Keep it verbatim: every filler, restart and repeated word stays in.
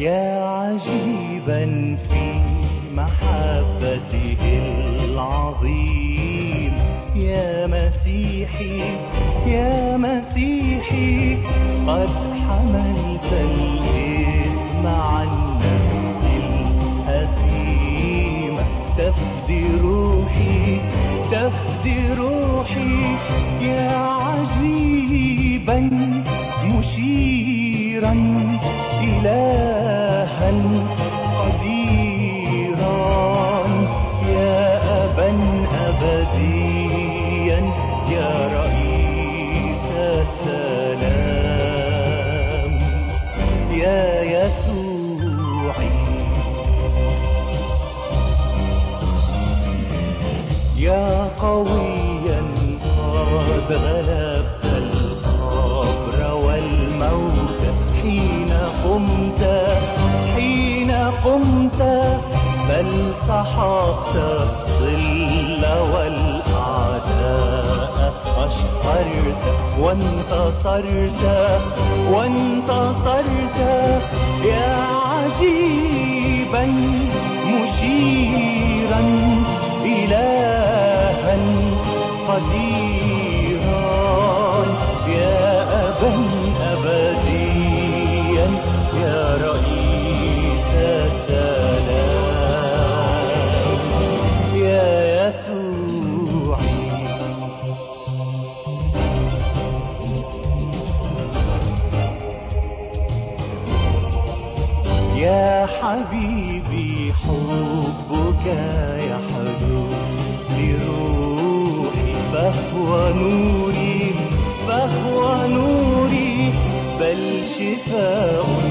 يا عجيبا في محبته العظيم، يا مسيحي يا مسيحي قد حملت الإثم عن نفسي الأثيمة، تفدي روحي تفدي روحي، يا عجيبا مشيرا إلها قديرا، يا أبا أبديا، يا رئيس السلام، يا يسوعي، يا قويا قد غلبت القبر والموت، حين قمت حين قمت بل سحقت الظل والأعداء، أشقرت وانتصرت وانتصرت، يا عجيبا مشيرا إلها قديرا، يا أبا أبديا، يا رئيس السلام، يا يسوعي. يا حبيبي حبك يحلو لروحي، فهو نوري فهو نوري، بل شفاء